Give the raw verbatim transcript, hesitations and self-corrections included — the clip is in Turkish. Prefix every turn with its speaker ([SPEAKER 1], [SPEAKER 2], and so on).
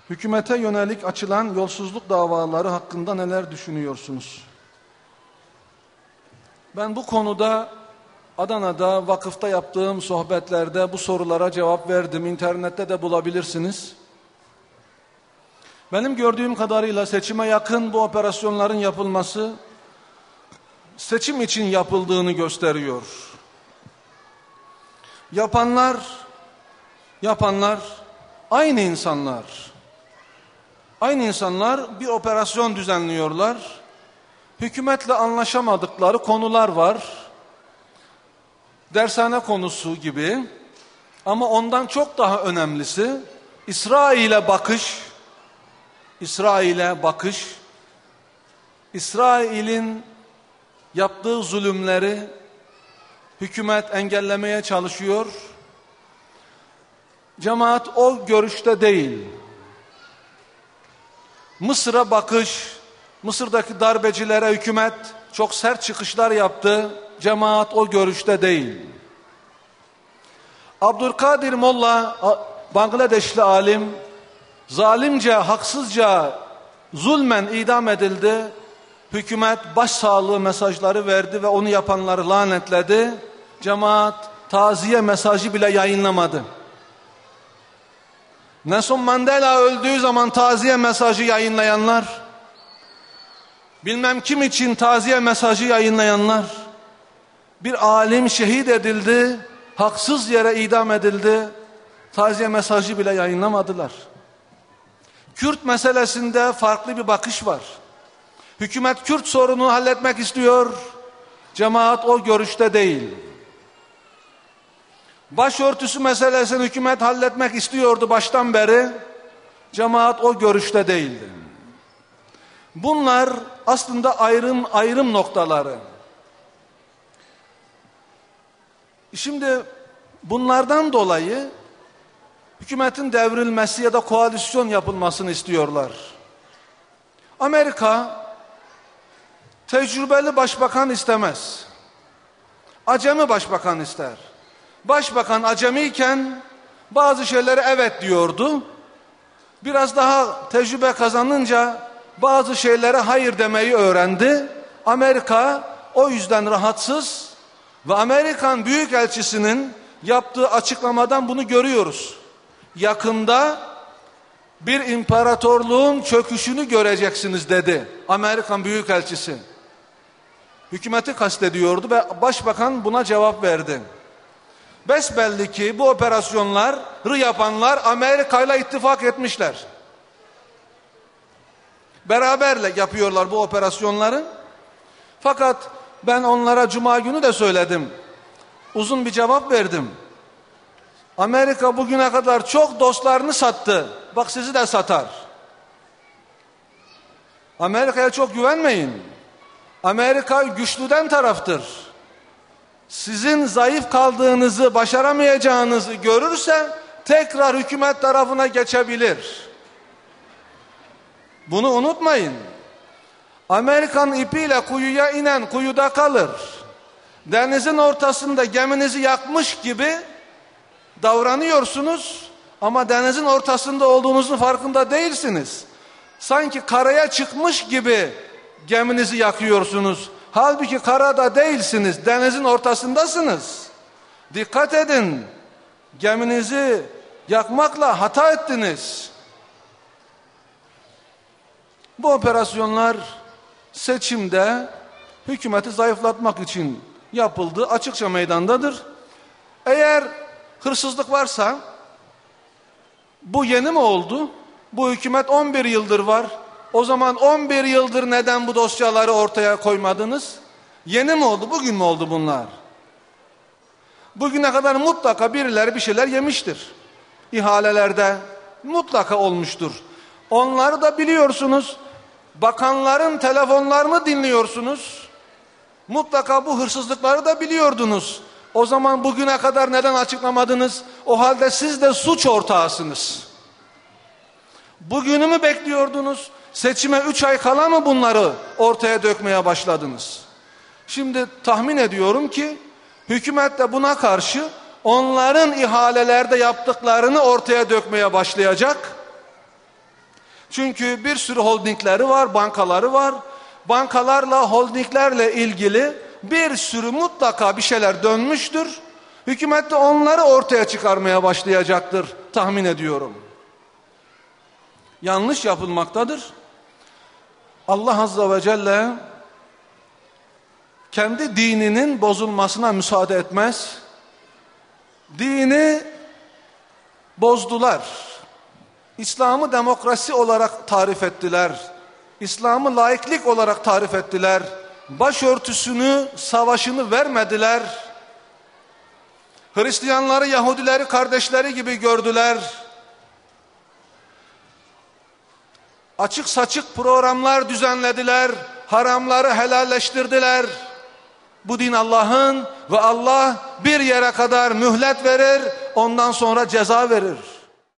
[SPEAKER 1] Hükümete yönelik açılan yolsuzluk davaları hakkında neler düşünüyorsunuz? Ben bu konuda Adana'da vakıfta yaptığım sohbetlerde bu sorulara cevap verdim. İnternette de bulabilirsiniz. Benim gördüğüm kadarıyla seçime yakın bu operasyonların yapılması seçim için yapıldığını gösteriyor. Yapanlar, yapanlar aynı insanlar. Aynı insanlar bir operasyon düzenliyorlar. Hükümetle anlaşamadıkları konular var. Dershane konusu gibi. Ama ondan çok daha önemlisi İsrail'e bakış, İsrail'e bakış, İsrail'in yaptığı zulümleri hükümet engellemeye çalışıyor. Cemaat o görüşte değil. Mısır'a bakış, Mısır'daki darbecilere hükümet çok sert çıkışlar yaptı. Cemaat o görüşte değil. Abdülkadir Molla, Bangladeşli alim, zalimce, haksızca, zulmen idam edildi. Hükümet başsağlığı mesajları verdi ve onu yapanları lanetledi. Cemaat taziye mesajı bile yayınlamadı. Nelson Mandela öldüğü zaman taziye mesajı yayınlayanlar, bilmem kim için taziye mesajı yayınlayanlar, bir alim şehit edildi, haksız yere idam edildi, taziye mesajı bile yayınlamadılar. Kürt meselesinde farklı bir bakış var. Hükümet Kürt sorununu halletmek istiyor, cemaat o görüşte değil. Başörtüsü meselesini hükümet halletmek istiyordu baştan beri, cemaat o görüşte değildi. Bunlar aslında ayrım ayrım noktaları. Şimdi bunlardan dolayı hükümetin devrilmesi ya da koalisyon yapılmasını istiyorlar. Amerika tecrübeli başbakan istemez. Acemi başbakan ister. Başbakan acemiyken bazı şeylere evet diyordu. Biraz daha tecrübe kazanınca bazı şeylere hayır demeyi öğrendi. Amerika o yüzden rahatsız ve Amerikan Büyükelçisi'nin yaptığı açıklamadan bunu görüyoruz. Yakında bir imparatorluğun çöküşünü göreceksiniz dedi Amerikan Büyükelçisi. Hükümeti kastediyordu ve başbakan buna cevap verdi. Besbelli ki bu operasyonları yapanlar Amerika ile ittifak etmişler. Beraberle yapıyorlar bu operasyonları. Fakat ben onlara Cuma günü de söyledim. Uzun bir cevap verdim. Amerika bugüne kadar çok dostlarını sattı. Bak sizi de satar. Amerika'ya çok güvenmeyin. Amerika güçlüden taraftır. Sizin zayıf kaldığınızı, başaramayacağınızı görürse tekrar hükümet tarafına geçebilir. Bunu unutmayın. Amerikan ipiyle kuyuya inen kuyuda kalır. Denizin ortasında geminizi yakmış gibi davranıyorsunuz ama denizin ortasında olduğunuzun farkında değilsiniz. Sanki karaya çıkmış gibi geminizi yakıyorsunuz. Halbuki karada değilsiniz, denizin ortasındasınız. Dikkat edin, geminizi yakmakla hata ettiniz. Bu operasyonlar seçimde hükümeti zayıflatmak için yapıldı, açıkça meydandadır. Eğer hırsızlık varsa, bu yeni mi oldu? Bu hükümet on bir yıldır var. O zaman on bir yıldır neden bu dosyaları ortaya koymadınız? Yeni mi oldu? Bugün mü oldu bunlar? Bugüne kadar mutlaka birileri bir şeyler yemiştir. İhalelerde mutlaka olmuştur. Onları da biliyorsunuz. Bakanların telefonlarını dinliyorsunuz. Mutlaka bu hırsızlıkları da biliyordunuz. O zaman bugüne kadar neden açıklamadınız? O halde siz de suç ortağısınız. Bugünü mü bekliyordunuz? Seçime üç ay kala mı bunları ortaya dökmeye başladınız? Şimdi tahmin ediyorum ki hükümet de buna karşı onların ihalelerde yaptıklarını ortaya dökmeye başlayacak. Çünkü bir sürü holdingleri var, bankaları var. Bankalarla, holdinglerle ilgili bir sürü mutlaka bir şeyler dönmüştür. Hükümet de onları ortaya çıkarmaya başlayacaktır tahmin ediyorum. Yanlış yapılmaktadır. Allah Azze ve Celle kendi dininin bozulmasına müsaade etmez. Dini bozdular. İslam'ı demokrasi olarak tarif ettiler. İslam'ı laiklik olarak tarif ettiler. Başörtüsünü, savaşını vermediler. Hristiyanları, Yahudileri kardeşleri gibi gördüler. Açık saçık programlar düzenlediler. Haramları helalleştirdiler. Bu din Allah'ın ve Allah bir yere kadar mühlet verir, ondan sonra ceza verir.